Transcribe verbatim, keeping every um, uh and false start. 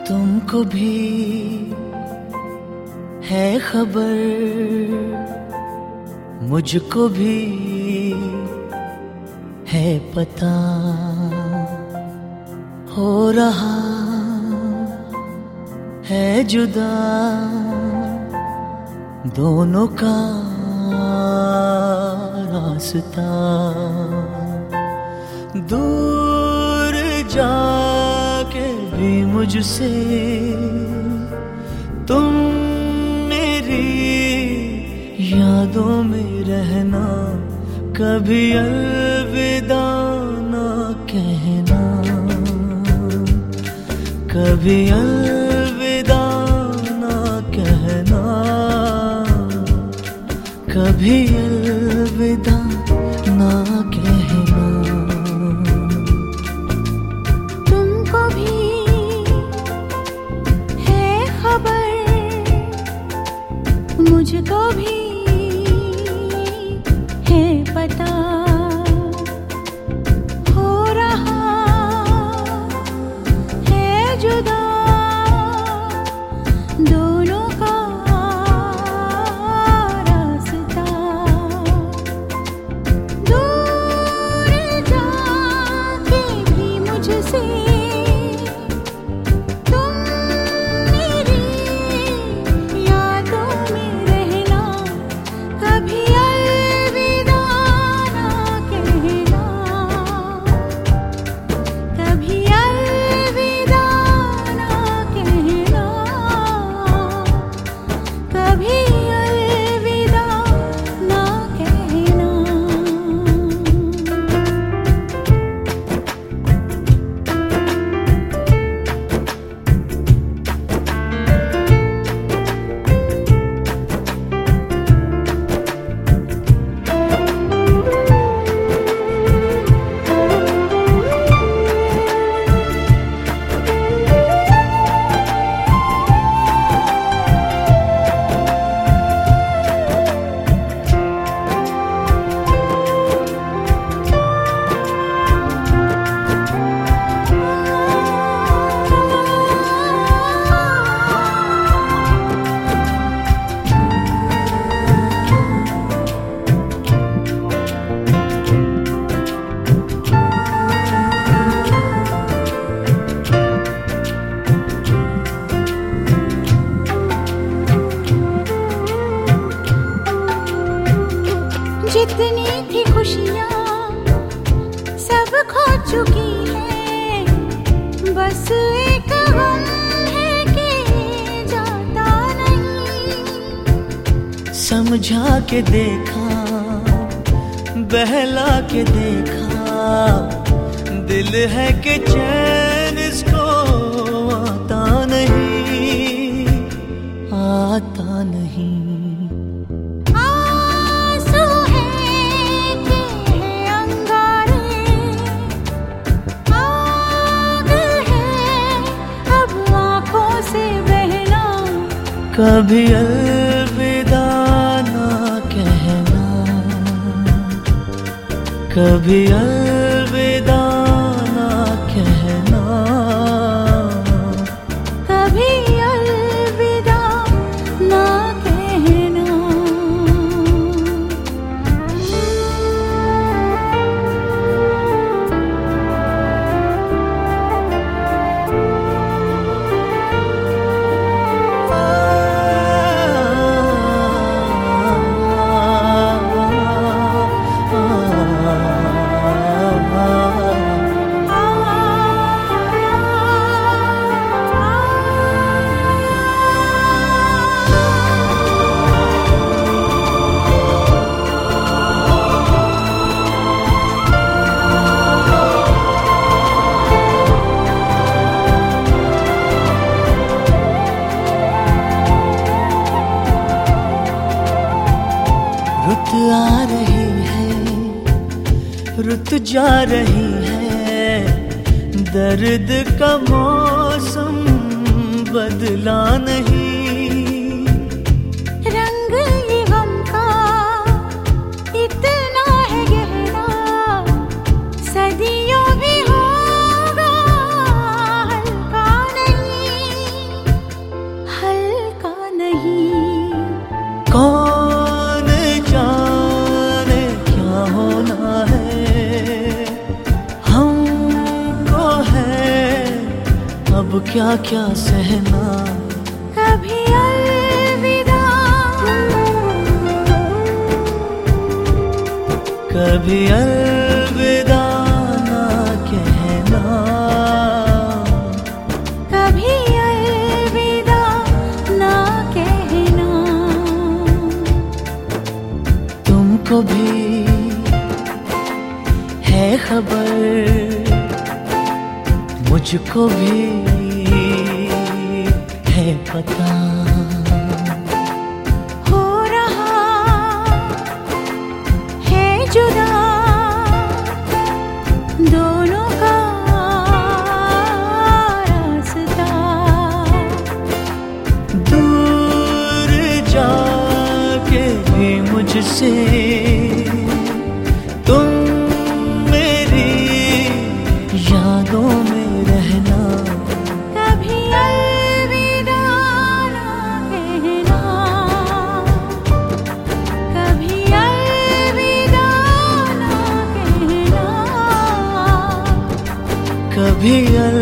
तुमको भी है खबर, मुझको भी है पता, हो रहा है जुदा दोनों का रास्ता। दूर जाके भी मुझसे तुम मेरी यादों में रहना, कभी अलविदा ना कहना, कभी अलविदा ना कहना, कभी अलविदा ना कहना। तुमको भी है खबर, मुझको भी है पता, हो रहा है जुदा दोनों का रास्ता। दूर जाके भी मुझसे तुम मेरी यादों में रहना, कभी अलविदा ना कहना, कभी अलविदा ना कहना, कभी अलविदा ना कहना। जितनी थी खुशियाँ सब खो चुकी है, बस एक गम है कि जाता नहीं। समझा के देखा, बहला के देखा, दिल है कि चैन इसको आता नहीं, आता नहीं। आंसू है कि है अंगारे, आग है अब आँखों से बहना, कभी अलविदा ना कहना, कभी अलविदा ना कहना, कभी अलविदा ना कहना। रुत आ रही है, रुत जा रही है, दर्द का मौसम बदला नहीं। रंग ये गम का इतना है गहरा, सदियों भी होगा हल्का नहीं। अब क्या क्या सहना। कभी अलविदा, कभी अलविदा ना कहना, कभी अलविदा ना कहना। तुमको भी है खबर, मुझको भी है पता। हो रहा है जुदा दोनों का रास्ता। दूर जाके भी मुझसे तुम मेरी यादों में रहना। कभी अलविदा ना कहना, कभी अलविदा ना कहना, कभी अल